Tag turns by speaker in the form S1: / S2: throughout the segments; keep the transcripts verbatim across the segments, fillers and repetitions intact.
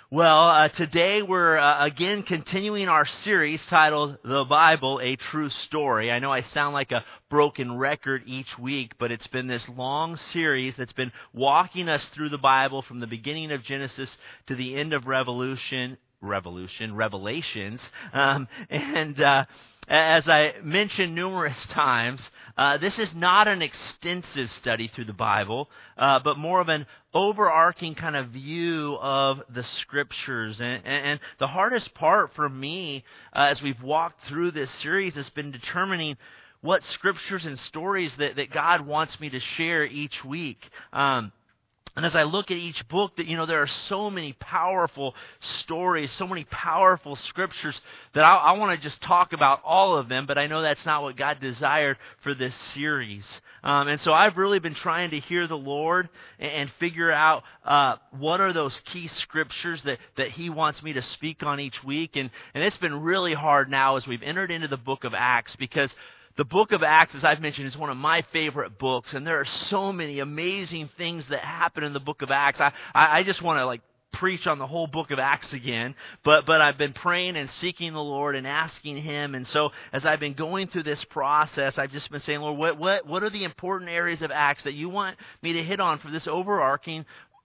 S1: Well, uh, today we're uh, again continuing our series titled The Bible, A True Story. I know I sound like a broken record each week, but it's been this long series that's been walking us through the Bible from the beginning of Genesis to the end of Revolution, Revolution, Revelations. Um, and uh, as I mentioned numerous times, uh, this is not an extensive study through the Bible, uh, but more of an overarching kind of view of the Scriptures. And, and, and the hardest part for me, uh, as we've walked through this series, has been determining what Scriptures and stories that, that God wants me to share each week. Um, And as I look at each book, that you know there are so many powerful stories, so many powerful scriptures that I, I want to just talk about all of them. But I know that's not what God desired for this series. Um, and so I've really been trying to hear the Lord and, and figure out uh, what are those key scriptures that, that He wants me to speak on each week. And, and it's been really hard now as we've entered into the book of Acts, because the book of Acts, as I've mentioned, is one of my favorite books, and there are so many amazing things that happen in the book of Acts. I, I, I just want to like preach on the whole book of Acts again, but but I've been praying and seeking the Lord and asking Him, and so as I've been going through this process, I've just been saying, Lord, what what what are the important areas of Acts that you want me to hit on for this overarching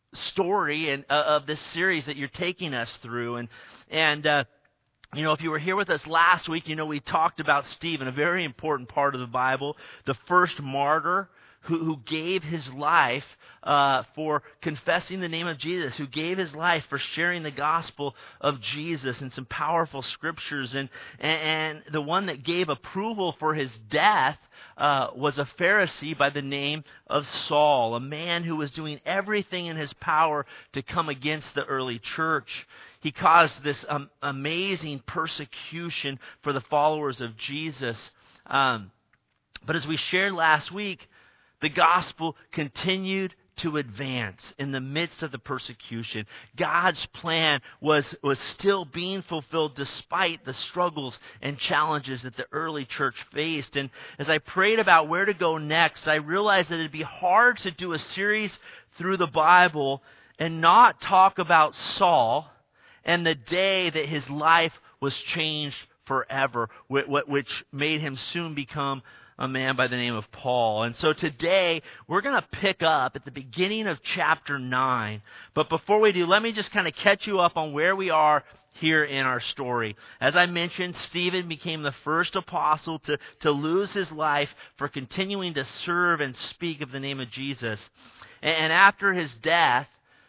S1: story and uh, of this series that you're taking us through, and and. Uh, You know, if you were here with us last week, you know, we talked about Stephen, a very important part of the Bible, the first martyr who, who gave his life uh, for confessing the name of Jesus, who gave his life for sharing the gospel of Jesus and some powerful scriptures. And, and, and the one that gave approval for his death uh, was a Pharisee by the name of Saul, a man who was doing everything in his power to come against the early church. He caused this um, amazing persecution for the followers of Jesus. Um, but as we shared last week, the gospel continued to advance in the midst of the persecution. God's plan was, was still being fulfilled despite the struggles and challenges that the early church faced. And as I prayed about where to go next, I realized that it'd be hard to do a series through the Bible and not talk about Saul and the day that his life was changed forever, which made him soon become a man by the name of Paul. And so today, we're going to pick up at the beginning of chapter nine. But before we do, let me just kind of catch you up on where we are here in our story. As I mentioned, Stephen became the first apostle to, to lose his life for continuing to serve and speak of the name of Jesus. And after his death,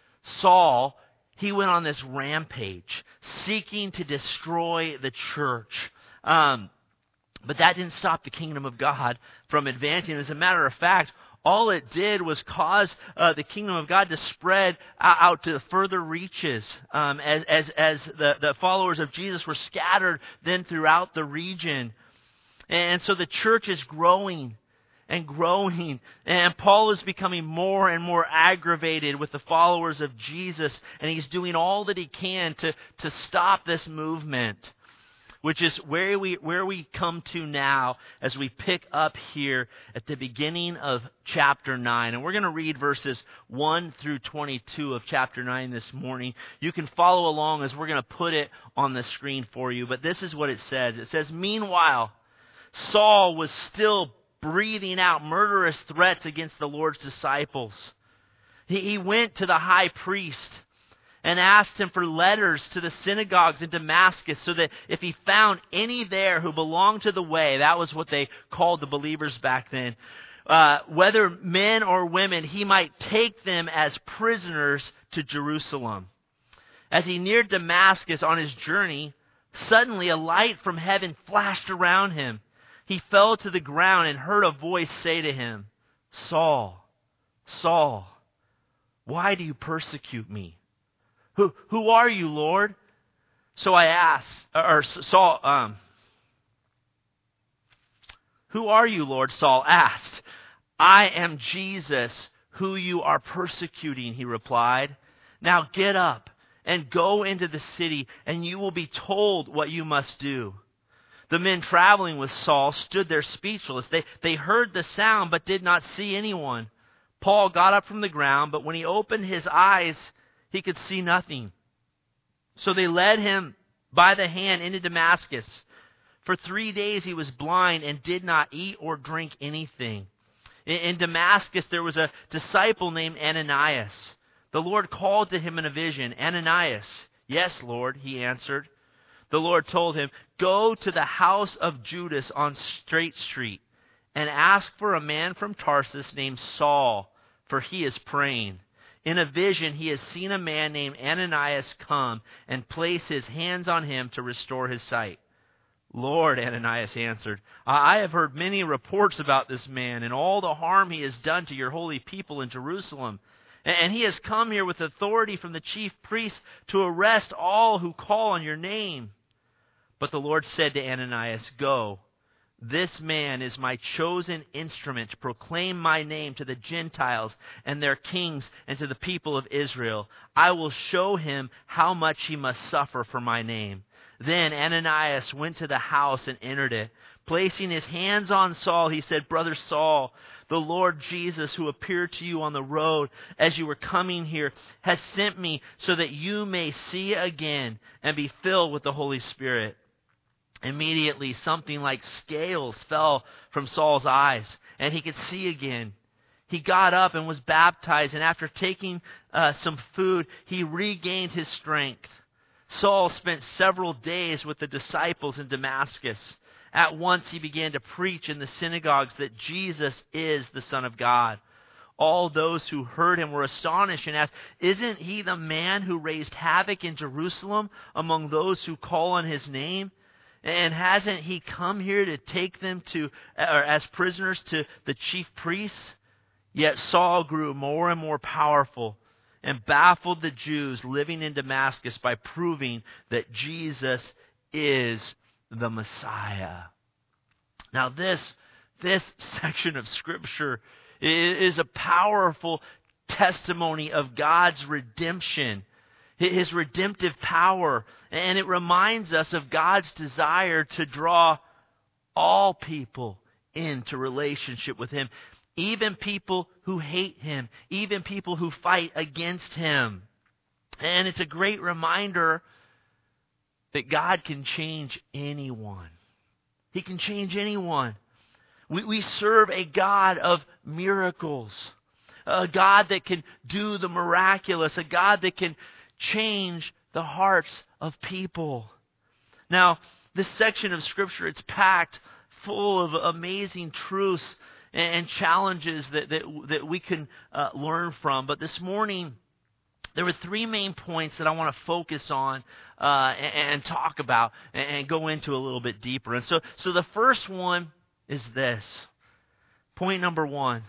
S1: Saul, he went on this rampage, seeking to destroy the church. Um, but that didn't stop the kingdom of God from advancing. As a matter of fact, all it did was cause uh, the kingdom of God to spread out, out to further reaches um, as, as, as the, the followers of Jesus were scattered then throughout the region. And so the church is growing and growing. And Paul is becoming more and more aggravated with the followers of Jesus. And he's doing all that he can to, to stop this movement, which is where we, where we come to now as we pick up here at the beginning of chapter nine. And we're going to read verses one through twenty-two of chapter nine this morning. You can follow along as we're going to put it on the screen for you. But this is what it says. It says, "Meanwhile, Saul was still breathing out murderous threats against the Lord's disciples. He, he went to the high priest and asked him for letters to the synagogues in Damascus, so that if he found any there who belonged to the way," that was what they called the believers back then, uh, "whether men or women, he might take them as prisoners to Jerusalem. As he neared Damascus on his journey, suddenly a light from heaven flashed around him. He fell to the ground and heard a voice say to him, 'Saul, Saul, why do you persecute me? Who, who are you, Lord?' So I asked, or Saul, um, who are you, Lord? Saul asked. 'I am Jesus, who you are persecuting,' he replied. 'Now get up and go into the city, and you will be told what you must do.' The men traveling with Saul stood there speechless. They, they heard the sound but did not see anyone. Paul got up from the ground, but when he opened his eyes, he could see nothing. So they led him by the hand into Damascus. For three days he was blind and did not eat or drink anything. In, in Damascus there was a disciple named Ananias. The Lord called to him in a vision, "Ananias." "Yes, Lord," he answered. The Lord told him, "Go to the house of Judas on Straight Street and ask for a man from Tarsus named Saul, for he is praying. In a vision he has seen a man named Ananias come and place his hands on him to restore his sight." "Lord," Ananias answered, "I have heard many reports about this man and all the harm he has done to your holy people in Jerusalem. And he has come here with authority from the chief priests to arrest all who call on your name." But the Lord said to Ananias, "Go. This man is my chosen instrument to proclaim my name to the Gentiles and their kings and to the people of Israel. I will show him how much he must suffer for my name." Then Ananias went to the house and entered it. Placing his hands on Saul, he said, "Brother Saul, the Lord Jesus, who appeared to you on the road as you were coming here, has sent me so that you may see again and be filled with the Holy Spirit." Immediately something like scales fell from Saul's eyes, and he could see again. He got up and was baptized, and after taking uh, some food, he regained his strength. Saul spent several days with the disciples in Damascus. At once he began to preach in the synagogues that Jesus is the Son of God. All those who heard him were astonished and asked, "Isn't he the man who raised havoc in Jerusalem among those who call on his name? And hasn't he come here to take them to, or as prisoners to the chief priests?" Yet Saul grew more and more powerful and baffled the Jews living in Damascus by proving that Jesus is the Messiah. Now this, this section of Scripture is a powerful testimony of God's redemption, His redemptive power. And it reminds us of God's desire to draw all people into relationship with Him. Even people who hate Him. Even people who fight against Him. And it's a great reminder that God can change anyone. He can change anyone. We, we serve a God of miracles. A God that can do the miraculous. A God that can change the hearts of people. Now, this section of Scripture, it's packed full of amazing truths and challenges that, that, that we can uh, learn from. But this morning, there were three main points that I want to focus on uh, and, and talk about and, and go into a little bit deeper. And so, so the first one is this. Point number one.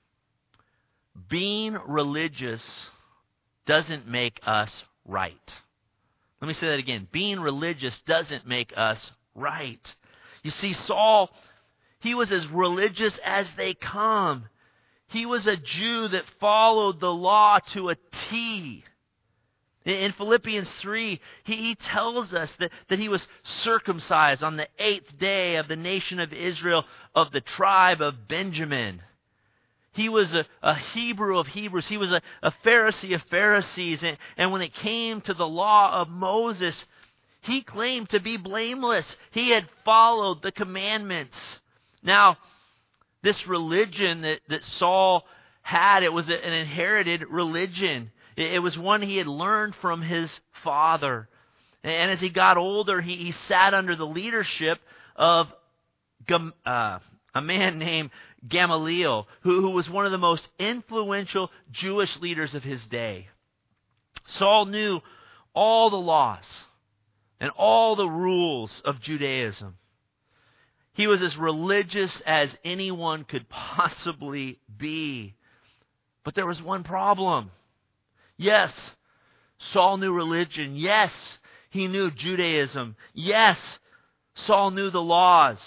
S1: Being religious doesn't make us right. Let me say that again. Being religious doesn't make us right. You see, Saul, he was as religious as they come. He was a Jew that followed the law to a T. In Philippians three, he, he tells us that, that he was circumcised on the eighth day of the nation of Israel of the tribe of Benjamin. He was a, a Hebrew of Hebrews. He was a, a Pharisee of Pharisees. And, and when it came to the law of Moses, he claimed to be blameless. He had followed the commandments. Now, this religion that, that Saul had, it was an inherited religion. It, it was one he had learned from his father. And as he got older, he, he sat under the leadership of uh, a man named Gamaliel, who, who was one of the most influential Jewish leaders of his day. Saul knew all the laws and all the rules of Judaism. He was as religious as anyone could possibly be. But there was one problem. Yes, Saul knew religion. Yes, he knew Judaism. Yes, Saul knew the laws.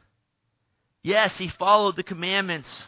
S1: Yes, he followed the commandments.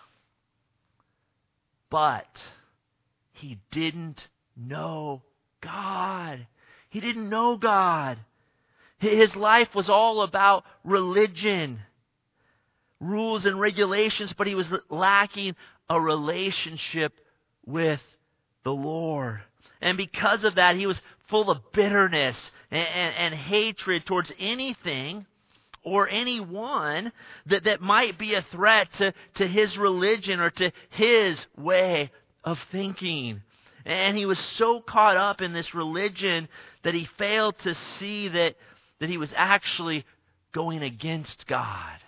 S1: But he didn't know God. He didn't know God. His life was all about religion, rules and regulations, but he was lacking a relationship with the Lord. And because of that, he was full of bitterness and, and, and hatred towards anything or anyone that, that might be a threat to, to his religion or to his way of thinking. And he was so caught up in this religion that he failed to see that, that he was actually going against God.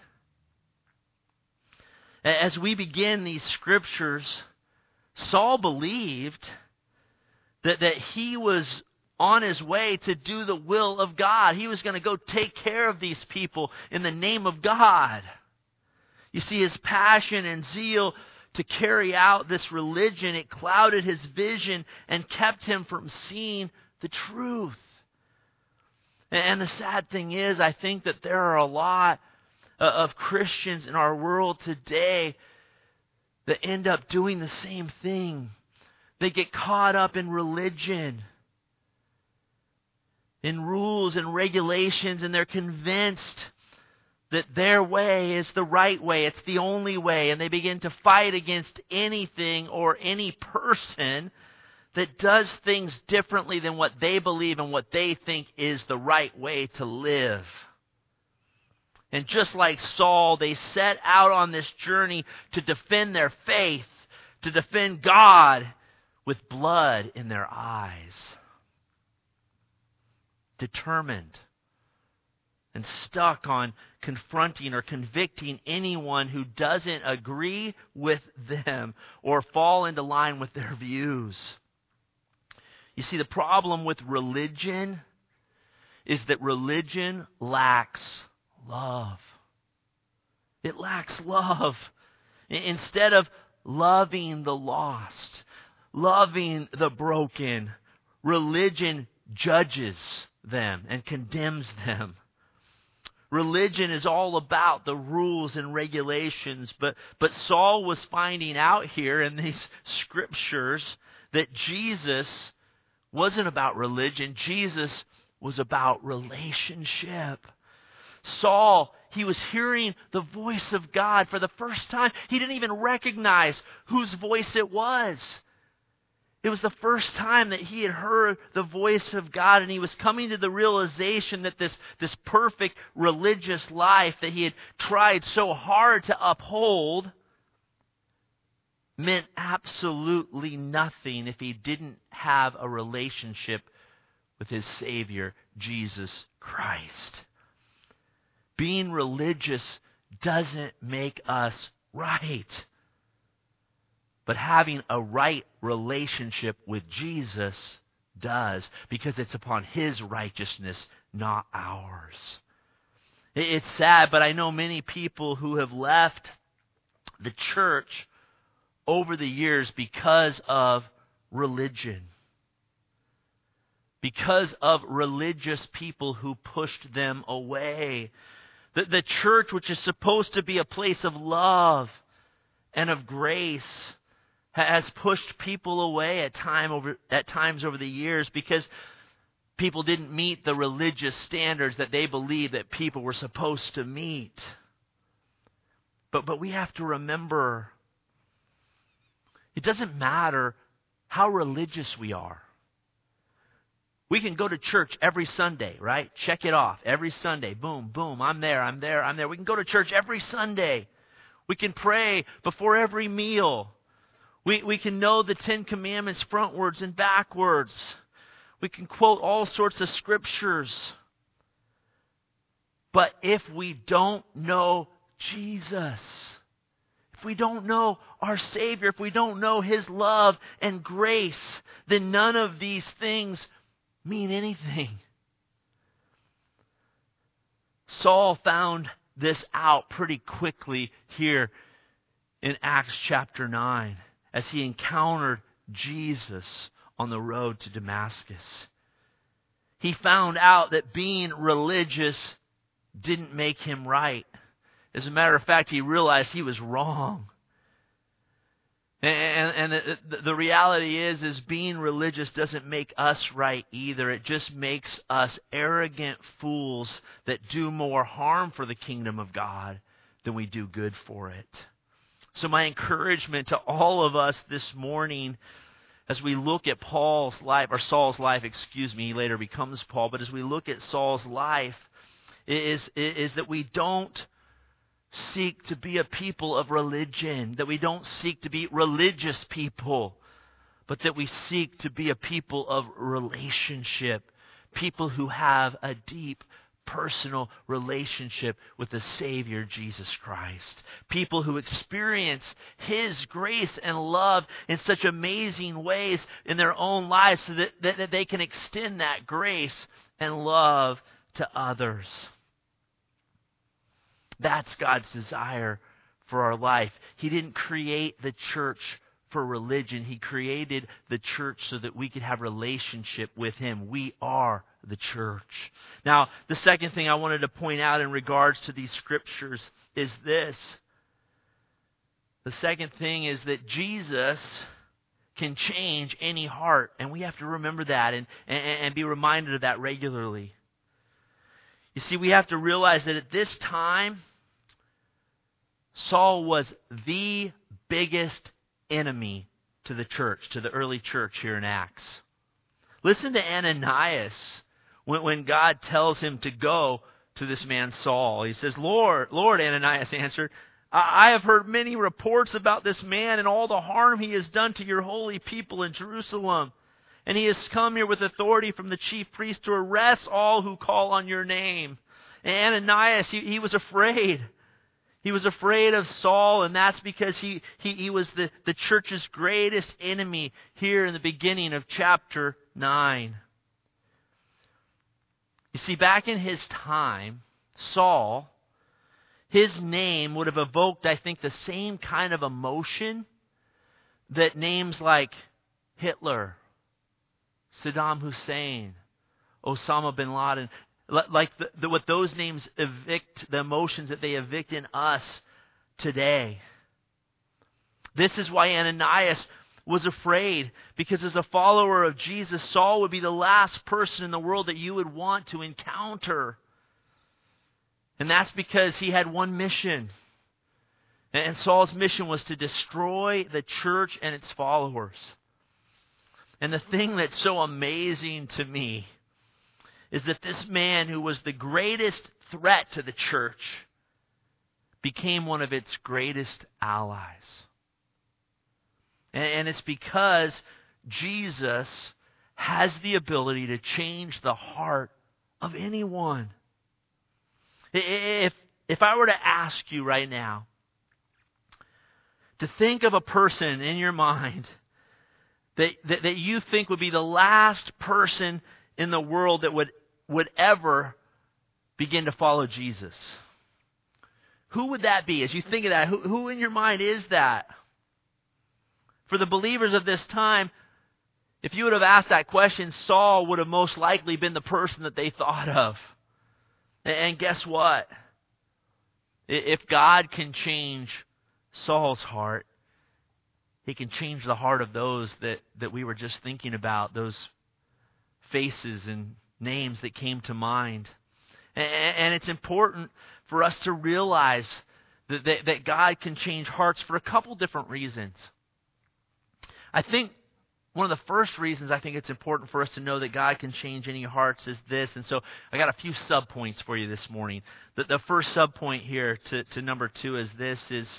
S1: As we begin these scriptures, Saul believed that, that he was on his way to do the will of God. He was going to go take care of these people in the name of God. You see, his passion and zeal to carry out this religion, it clouded his vision and kept him from seeing the truth. And the sad thing is, I think that there are a lot of Christians in our world today that end up doing the same thing. They get caught up in religion, in rules and regulations, and they're convinced that their way is the right way, it's the only way, and they begin to fight against anything or any person that does things differently than what they believe and what they think is the right way to live. And just like Saul, they set out on this journey to defend their faith, to defend God with blood in their eyes. Determined and stuck on confronting or convicting anyone who doesn't agree with them or fall into line with their views. You see, the problem with religion is that religion lacks love. It lacks love. Instead of loving the lost, loving the broken, religion judges them and condemns them. Religion is all about the rules and regulations, but, but Saul was finding out here in these scriptures that Jesus wasn't about religion. Jesus was about relationship. Saul, he was hearing the voice of God for the first time. He didn't even recognize whose voice it was. It was the first time that he had heard the voice of God, and he was coming to the realization that this, this perfect religious life that he had tried so hard to uphold meant absolutely nothing if he didn't have a relationship with his Savior, Jesus Christ. Being religious doesn't make us right. But having a right relationship with Jesus does, because it's upon His righteousness, not ours. It's sad, but I know many people who have left the church over the years because of religion. Because of religious people who pushed them away. The, the church, which is supposed to be a place of love and of grace, has pushed people away at time over at times over the years because people didn't meet the religious standards that they believed that people were supposed to meet. But but we have to remember, it doesn't matter how religious we are. We can go to church every Sunday, right? Check it off. Every Sunday. Boom, boom. I'm there, I'm there, I'm there. We can go to church every Sunday. We can pray before every meal. We, we can know the Ten Commandments frontwards and backwards. We can quote all sorts of scriptures. But if we don't know Jesus, if we don't know our Savior, if we don't know His love and grace, then none of these things mean anything. Saul found this out pretty quickly here in Acts chapter nine as he encountered Jesus on the road to Damascus. He found out that being religious didn't make him right. As a matter of fact, he realized he was wrong. And, and the, the reality is, is being religious doesn't make us right either. It just makes us arrogant fools that do more harm for the kingdom of God than we do good for it. So my encouragement to all of us this morning, as we look at Paul's life, or Saul's life, excuse me, he later becomes Paul, but as we look at Saul's life, is, is that we don't seek to be a people of religion, that we don't seek to be religious people, but that we seek to be a people of relationship, people who have a deep personal relationship with the Savior, Jesus Christ. People who experience His grace and love in such amazing ways in their own lives so that, that, that they can extend that grace and love to others. That's God's desire for our life. He didn't create the church for religion. He created the church so that we could have relationship with Him. We are the church. Now, the second thing I wanted to point out in regards to these scriptures is this. The second thing is that Jesus can change any heart, and we have to remember that and, and, and be reminded of that regularly. You see, we have to realize that at this time, Saul was the biggest enemy to the church, to the early church here in Acts. Listen to Ananias when, when God tells him to go to this man Saul. He says, Lord, Lord, Ananias answered, I, I have heard many reports about this man and all the harm he has done to your holy people in Jerusalem. And he has come here with authority from the chief priest to arrest all who call on your name. And Ananias, he, he was afraid. He was afraid of Saul, and that's because he, he, he was the, the church's greatest enemy here in the beginning of chapter nine. You see, back in his time, Saul, his name would have evoked, I think, the same kind of emotion that names like Hitler, Saddam Hussein, Osama bin Laden, like the, the, what those names evict, the emotions that they evict in us today. This is why Ananias was afraid, because as a follower of Jesus, Saul would be the last person in the world that you would want to encounter. And that's because he had one mission. And Saul's mission was to destroy the church and its followers. And the thing that's so amazing to me is that this man who was the greatest threat to the church became one of its greatest allies. And it's because Jesus has the ability to change the heart of anyone. If, if I were to ask you right now to think of a person in your mind that, that, that you think would be the last person in the world that would, would ever begin to follow Jesus, who would that be? As you think of that, who, who in your mind is that? For the believers of this time, if you would have asked that question, Saul would have most likely been the person that they thought of. And guess what? If God can change Saul's heart, He can change the heart of those that, that we were just thinking about, those faces and names that came to mind. And, and it's important for us to realize that, that, that God can change hearts for a couple different reasons. I think one of the first reasons I think it's important for us to know that God can change any hearts is this. And so I got a few subpoints for you this morning. The, the first subpoint here to, to number two is this, is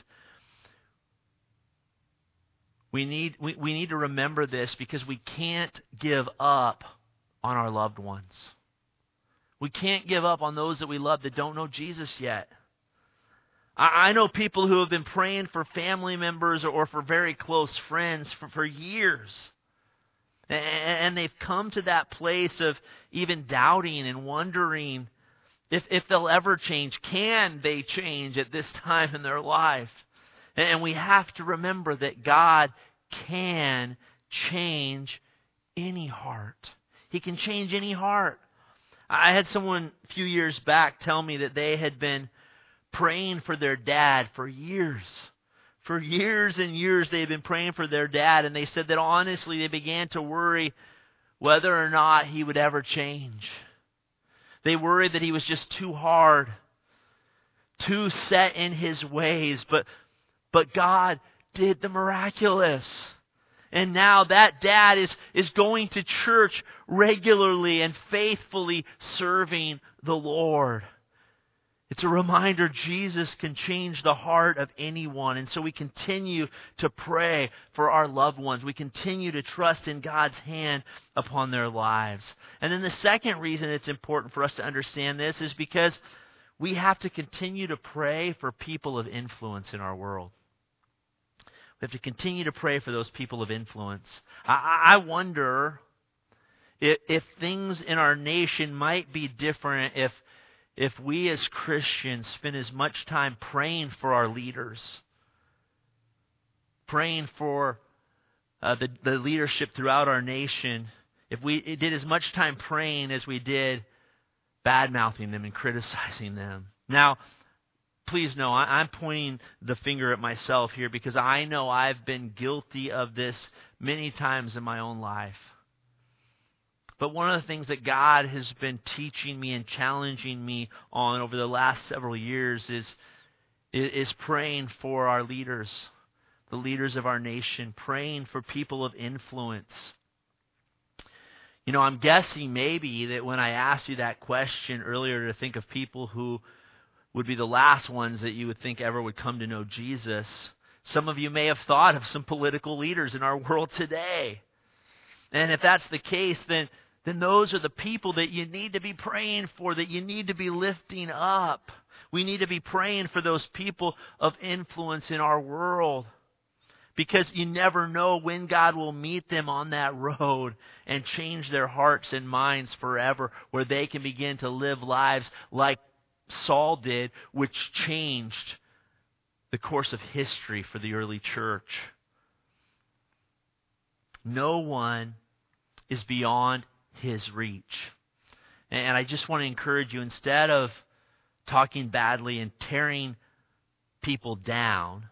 S1: we need, we, we need to remember this because we can't give up on our loved ones. We can't give up on those that we love that don't know Jesus yet. I know people who have been praying for family members or for very close friends for, for years. And they've come to that place of even doubting and wondering if, if they'll ever change. Can they change at this time in their life? And we have to remember that God can change any heart. He can change any heart. I had someone a few years back tell me that they had been praying for their dad for years. For years and years they've been praying for their dad, and they said that honestly they began to worry whether or not he would ever change. They worried that he was just too hard, too set in his ways, but, but God did the miraculous. And now that dad is, is going to church regularly and faithfully serving the Lord. It's a reminder Jesus can change the heart of anyone. And so we continue to pray for our loved ones. We continue to trust in God's hand upon their lives. And then the second reason it's important for us to understand this is because we have to continue to pray for people of influence in our world. We have to continue to pray for those people of influence. I, I wonder if, if things in our nation might be different if If we as Christians spend as much time praying for our leaders, praying for uh, the, the leadership throughout our nation, if we did as much time praying as we did bad-mouthing them and criticizing them. Now, please know, I, I'm pointing the finger at myself here because I know I've been guilty of this many times in my own life. But one of the things that God has been teaching me and challenging me on over the last several years is, is praying for our leaders, the leaders of our nation, praying for people of influence. You know, I'm guessing maybe that when I asked you that question earlier to think of people who would be the last ones that you would think ever would come to know Jesus, some of you may have thought of some political leaders in our world today. And if that's the case, then then those are the people that you need to be praying for, that you need to be lifting up. We need to be praying for those people of influence in our world, because you never know when God will meet them on that road and change their hearts and minds forever, where they can begin to live lives like Saul did, which changed the course of history for the early church. No one is beyond His reach. And I just want to encourage you, instead of talking badly and tearing people down,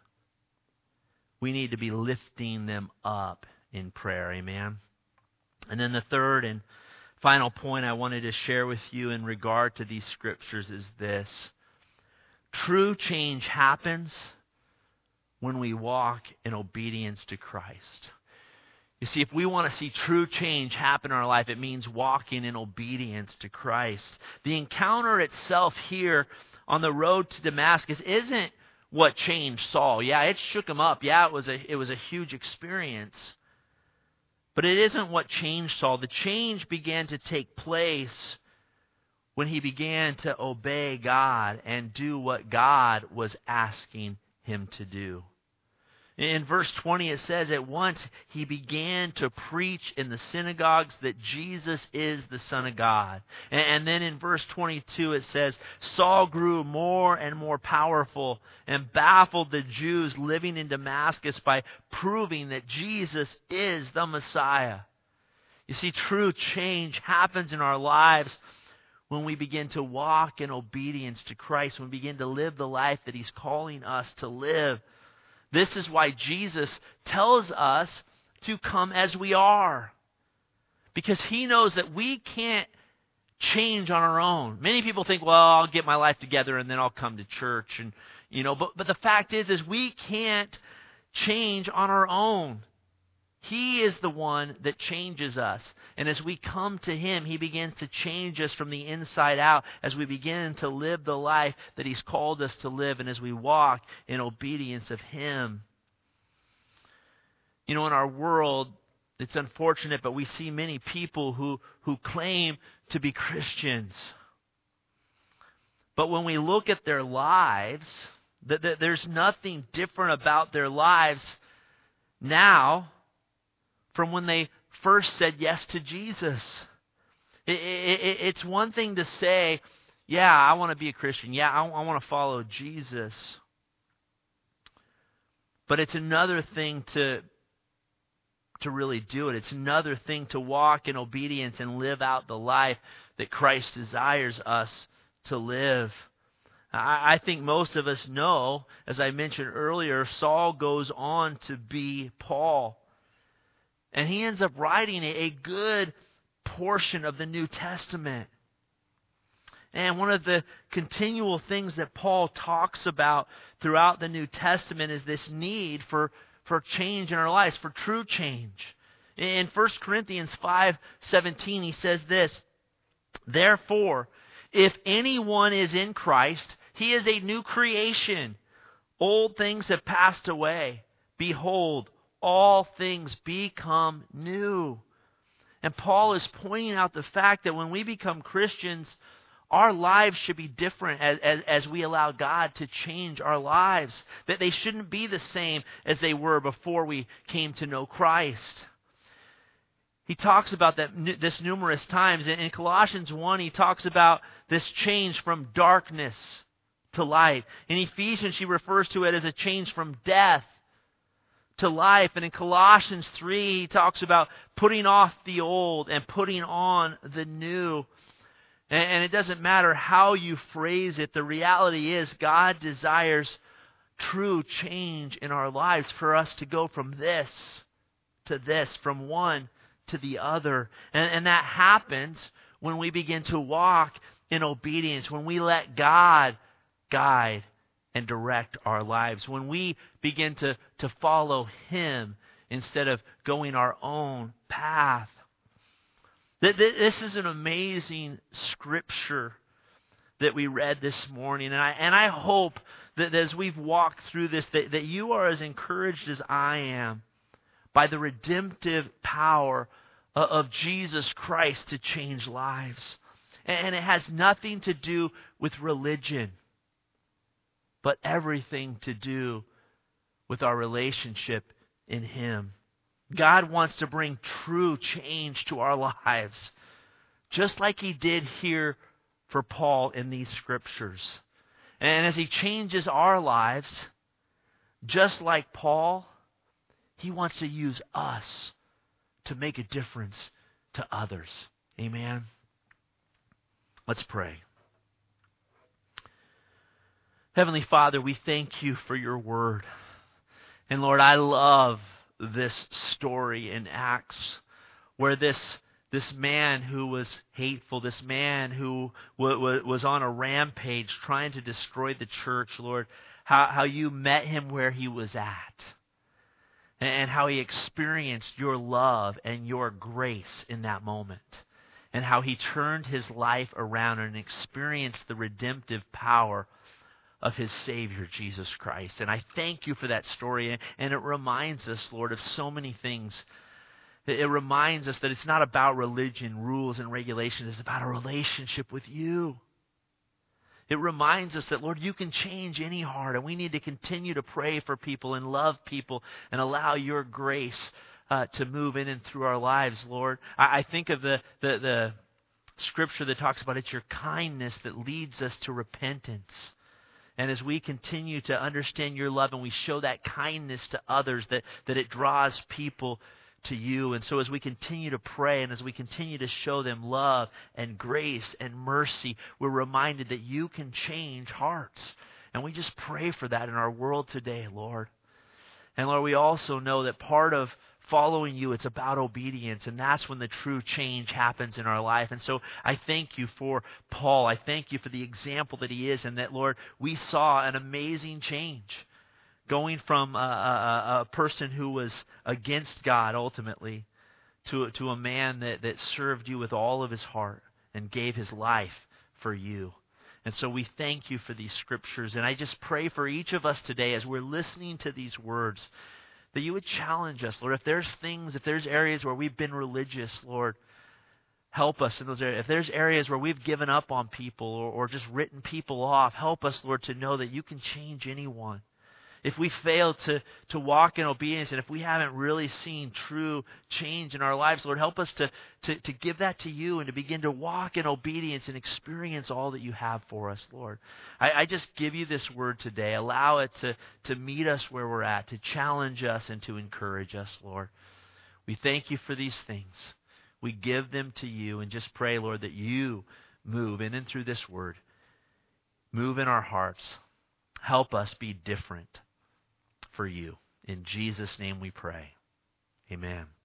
S1: we need to be lifting them up in prayer. Amen. And then the third and final point I wanted to share with you in regard to these scriptures is this. True change happens when we walk in obedience to Christ. You see, if we want to see true change happen in our life, it means walking in obedience to Christ. The encounter itself here on the road to Damascus isn't what changed Saul. Yeah, it shook him up. Yeah, it was a, it was a huge experience. But it isn't what changed Saul. The change began to take place when he began to obey God and do what God was asking him to do. In verse twenty it says, at once he began to preach in the synagogues that Jesus is the Son of God. And then in verse twenty-two it says, Saul grew more and more powerful and baffled the Jews living in Damascus by proving that Jesus is the Messiah. You see, true change happens in our lives when we begin to walk in obedience to Christ, when we begin to live the life that He's calling us to live. This is why Jesus tells us to come as we are. Because He knows that we can't change on our own. Many people think, well, I'll get my life together and then I'll come to church. And you know, but, but the fact is, is we can't change on our own. He is the one that changes us. And as we come to Him, He begins to change us from the inside out as we begin to live the life that He's called us to live and as we walk in obedience of Him. You know, in our world, it's unfortunate, but we see many people who, who claim to be Christians. But when we look at their lives, th- th- there's nothing different about their lives now from when they first said yes to Jesus. It, it, it's one thing to say, yeah, I want to be a Christian. Yeah, I, I want to follow Jesus. But it's another thing to, to really do it. It's another thing to walk in obedience and live out the life that Christ desires us to live. I, I think most of us know, as I mentioned earlier, Saul goes on to be Paul. And he ends up writing a good portion of the New Testament. And one of the continual things that Paul talks about throughout the New Testament is this need for, for change in our lives, for true change. In First Corinthians five seventeen, he says this, "Therefore, if anyone is in Christ, he is a new creation. Old things have passed away. Behold, all things become new." And Paul is pointing out the fact that when we become Christians, our lives should be different as, as, as we allow God to change our lives. That they shouldn't be the same as they were before we came to know Christ. He talks about that this numerous times. In Colossians one, he talks about this change from darkness to light. In Ephesians, he refers to it as a change from death to life. And in Colossians three, he talks about putting off the old and putting on the new. And it doesn't matter how you phrase it. The reality is God desires true change in our lives for us to go from this to this, from one to the other. And, and that happens when we begin to walk in obedience, when we let God guide and direct our lives, when we begin to, to follow Him instead of going our own path. This is an amazing scripture that we read this morning. And I, and I hope that as we've walked through this, that, that you are as encouraged as I am by the redemptive power of Jesus Christ to change lives. And it has nothing to do with religion, but everything to do with our relationship in Him. God wants to bring true change to our lives, just like He did here for Paul in these scriptures. And as He changes our lives, just like Paul, He wants to use us to make a difference to others. Amen? Let's pray. Heavenly Father, we thank You for Your word. And Lord, I love this story in Acts where this this man who was hateful, this man who w- w- was on a rampage trying to destroy the church, Lord, how, how You met him where he was at, and how he experienced Your love and Your grace in that moment, and how he turned his life around and experienced the redemptive power of his Savior, Jesus Christ. And I thank You for that story. And it reminds us, Lord, of so many things. It reminds us that it's not about religion, rules, and regulations. It's about a relationship with You. It reminds us that, Lord, You can change any heart. And we need to continue to pray for people and love people and allow Your grace uh, to move in and through our lives, Lord. I, I think of the, the, the scripture that talks about it's Your kindness that leads us to repentance. And as we continue to understand Your love and we show that kindness to others, that, that it draws people to You. And so as we continue to pray and as we continue to show them love and grace and mercy, we're reminded that You can change hearts. And we just pray for that in our world today, Lord. And Lord, we also know that part of following You, it's about obedience, and that's when the true change happens in our life. And so I thank You for Paul. I thank You for the example that he is, and that, Lord, we saw an amazing change going from a, a, a person who was against God ultimately to, to a man that, that served You with all of his heart and gave his life for You. And so we thank You for these scriptures, and I just pray for each of us today as we're listening to these words, that You would challenge us, Lord. If there's things, if there's areas where we've been religious, Lord, help us in those areas. If there's areas where we've given up on people or, or just written people off, help us, Lord, to know that You can change anyone. If we fail to, to walk in obedience, and if we haven't really seen true change in our lives, Lord, help us to, to, to give that to You and to begin to walk in obedience and experience all that You have for us, Lord. I, I just give You this word today. Allow it to, to meet us where we're at, to challenge us and to encourage us, Lord. We thank You for these things. We give them to You and just pray, Lord, that You move in and through this word. Move in our hearts. Help us be different for You. In Jesus' name we pray. Amen.